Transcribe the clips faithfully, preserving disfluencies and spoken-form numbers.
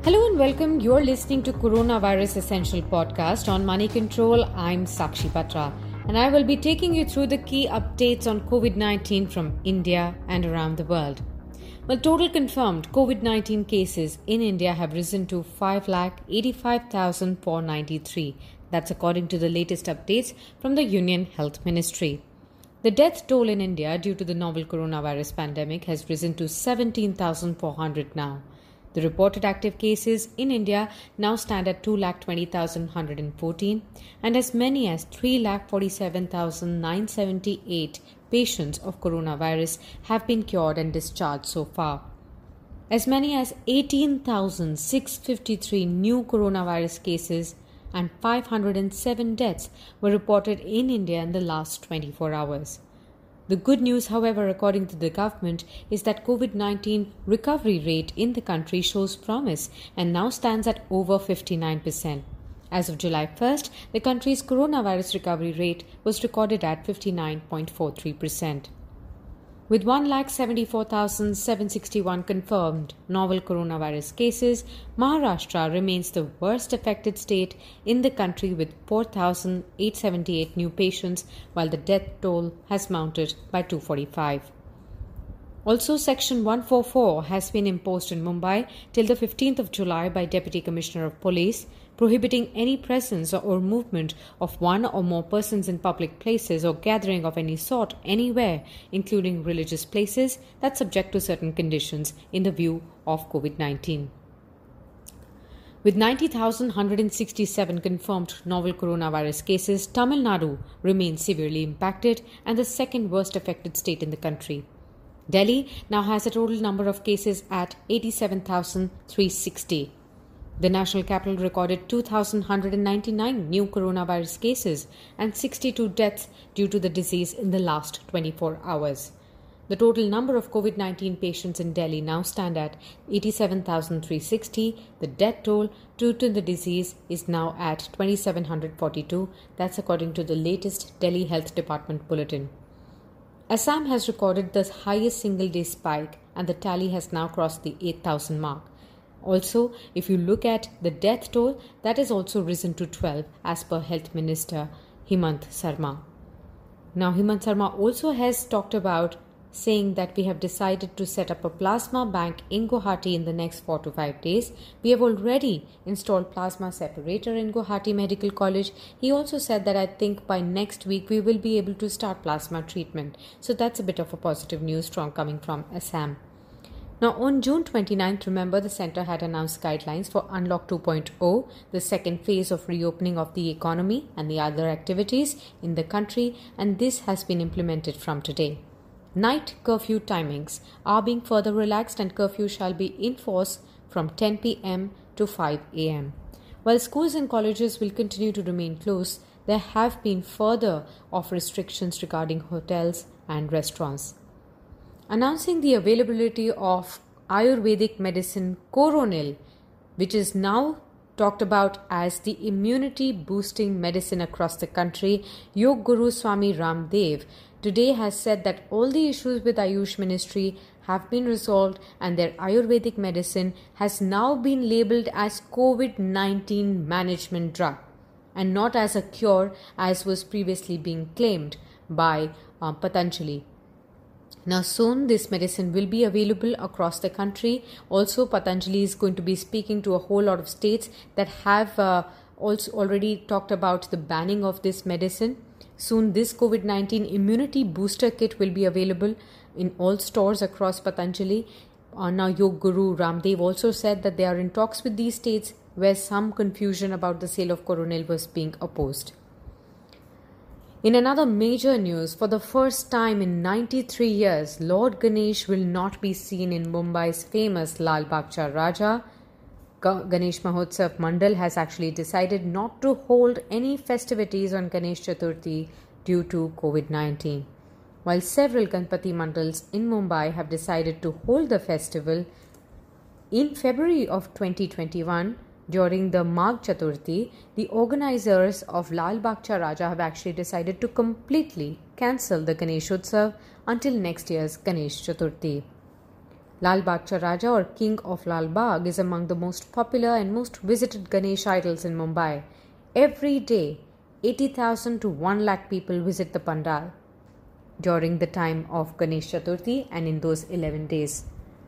Hello and welcome. You're listening to Coronavirus Essential Podcast on Money Control. I'm Sakshi Patra and I will be taking you through the key updates on covid nineteen from India and around the world. Well, total confirmed covid nineteen cases in India have risen to five lakh eighty-five thousand four hundred ninety-three. That's according to the latest updates from the Union Health Ministry. The death toll in India due to the novel coronavirus pandemic has risen to seventeen thousand four hundred now. The reported active cases in India now stand at two lakh twenty thousand one hundred fourteen and as many as three lakh forty-seven thousand nine hundred seventy-eight patients of coronavirus have been cured and discharged so far. As many as eighteen thousand six hundred fifty-three new coronavirus cases and five hundred seven deaths were reported in India in the last twenty-four hours. The good news, however, according to the government, is that covid nineteen recovery rate in the country shows promise and now stands at over fifty-nine percent. As of July first, the country's coronavirus recovery rate was recorded at fifty-nine point four three percent. With one lakh seventy-four thousand seven hundred sixty-one confirmed novel coronavirus cases, Maharashtra remains the worst affected state in the country with four thousand eight hundred seventy-eight new patients, while the death toll has mounted by two hundred forty-five. Also, Section one forty-four has been imposed in Mumbai till the fifteenth of July by Deputy Commissioner of Police, prohibiting any presence or movement of one or more persons in public places or gathering of any sort anywhere, including religious places, that's subject to certain conditions in the view of covid nineteen. With ninety thousand one hundred sixty-seven confirmed novel coronavirus cases, Tamil Nadu remains severely impacted and the second worst affected state in the country. Delhi now has a total number of cases at eighty-seven thousand three hundred sixty. The national capital recorded two thousand one hundred ninety-nine new coronavirus cases and sixty-two deaths due to the disease in the last twenty-four hours. The total number of covid nineteen patients in Delhi now stand at eighty-seven thousand three hundred sixty. The death toll due to the disease is now at two thousand seven hundred forty-two. That's according to the latest Delhi Health Department bulletin. Assam has recorded the highest single-day spike and the tally has now crossed the eight thousand mark. Also, if you look at the death toll, that has also risen to twelve as per Health Minister Himant Sarma. Now, Himant Sarma also has talked about saying that we have decided to set up a plasma bank in Guwahati in the next four to five days. We have already installed plasma separator in Guwahati Medical College. He also said that I think by next week we will be able to start plasma treatment. So that's a bit of a positive news from coming from Assam. Now, on June twenty-ninth, remember the centre had announced guidelines for Unlock two point oh, the second phase of reopening of the economy and the other activities in the country, and this has been implemented from today. Night curfew timings are being further relaxed and curfew shall be in force from ten p.m. to five a.m. While schools and colleges will continue to remain closed, there have been further of restrictions regarding hotels and restaurants. Announcing the availability of Ayurvedic medicine Coronil, which is now talked about as the immunity boosting medicine across the country, Yog Guru Swami Ramdev today has said that all the issues with Ayush Ministry have been resolved and their Ayurvedic medicine has now been labelled as covid nineteen management drug and not as a cure as was previously being claimed by uh, Patanjali. Now soon this medicine will be available across the country. Also, Patanjali is going to be speaking to a whole lot of states that have uh, also already talked about the banning of this medicine. Soon this covid nineteen immunity booster kit will be available in all stores across Patanjali. Uh, now Yog Guru Ramdev also said that they are in talks with these states where some confusion about the sale of Coronil was being opposed. In another major news, for the first time in ninety-three years, Lord Ganesh will not be seen in Mumbai's famous Lal Bagh Cha Raja. Ganesh Mahotsav Mandal has actually decided not to hold any festivities on Ganesh Chaturthi due to covid nineteen. While several Ganpati Mandals in Mumbai have decided to hold the festival, in February of twenty twenty-one, during the Magh Chaturthi, the organizers of Lal Bagh Cha Raja have actually decided to completely cancel the Ganeshotsav until next year's Ganesh Chaturthi. Lal Bagh Raja, or King of Lal Bagh, is among the most popular and most visited Ganesh idols in Mumbai. Every day, eighty thousand to one lakh people visit the pandal during the time of Ganesh Chaturthi and in those eleven days.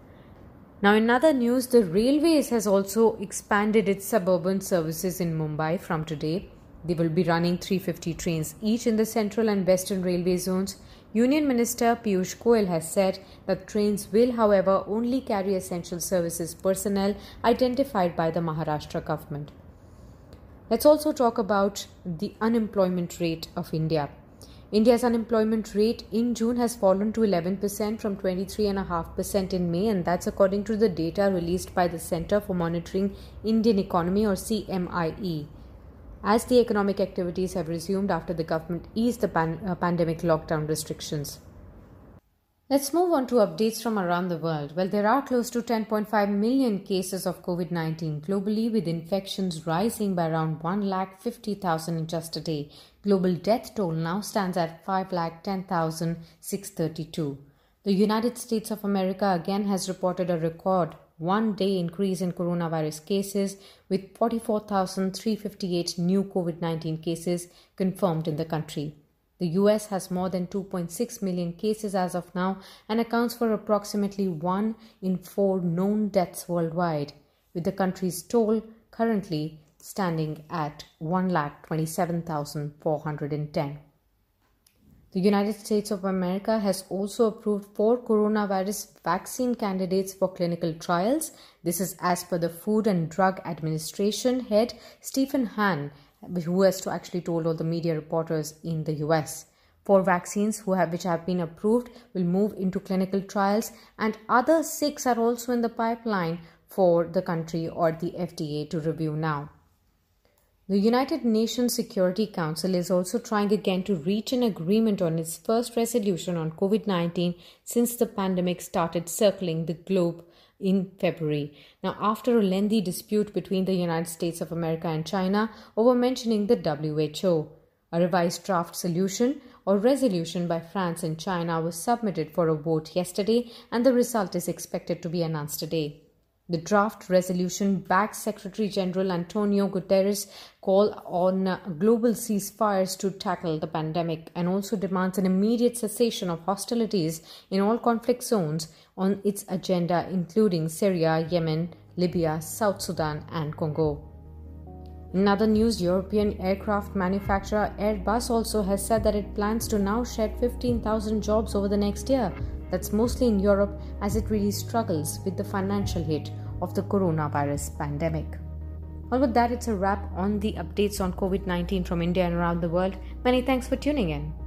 Now, in other news, the Railways has also expanded its suburban services in Mumbai from today. They will be running three hundred fifty trains each in the central and western railway zones. Union Minister Piyush Goyal has said that trains will, however, only carry essential services personnel identified by the Maharashtra government. Let's also talk about the unemployment rate of India. India's unemployment rate in June has fallen to eleven percent from twenty-three point five percent in May, and that's according to the data released by the Centre for Monitoring Indian Economy, or C M I E, as the economic activities have resumed after the government eased the pan- uh, pandemic lockdown restrictions. Let's move on to updates from around the world. Well, there are close to ten point five million cases of COVID nineteen globally, with infections rising by around one lakh fifty thousand in just a day. Global death toll now stands at five lakh ten thousand six hundred thirty-two. The United States of America again has reported a record one-day increase in coronavirus cases, with forty-four thousand three hundred fifty-eight new COVID nineteen cases confirmed in the country. The U S has more than two point six million cases as of now and accounts for approximately one in four known deaths worldwide, with the country's toll currently standing at one lakh twenty-seven thousand four hundred ten. The United States of America has also approved four coronavirus vaccine candidates for clinical trials. This is as per the Food and Drug Administration head Stephen Hahn, who has to actually told all the media reporters in the U S. Four vaccines who have, which have been approved will move into clinical trials, and other six are also in the pipeline for the country or the F D A to review now. The United Nations Security Council is also trying again to reach an agreement on its first resolution on COVID nineteen since the pandemic started circling the globe in February. Now, after a lengthy dispute between the United States of America and China over mentioning the W H O, a revised draft solution or resolution by France and China was submitted for a vote yesterday, and the result is expected to be announced today. The draft resolution backs Secretary General Antonio Guterres' call on global ceasefires to tackle the pandemic, and also demands an immediate cessation of hostilities in all conflict zones on its agenda, including Syria, Yemen, Libya, South Sudan, and Congo. In other news, European aircraft manufacturer Airbus also has said that it plans to now shed fifteen thousand jobs over the next year. That's mostly in Europe, as it really struggles with the financial hit of the coronavirus pandemic. Well, with that, it's a wrap on the updates on COVID nineteen from India and around the world. Many thanks for tuning in.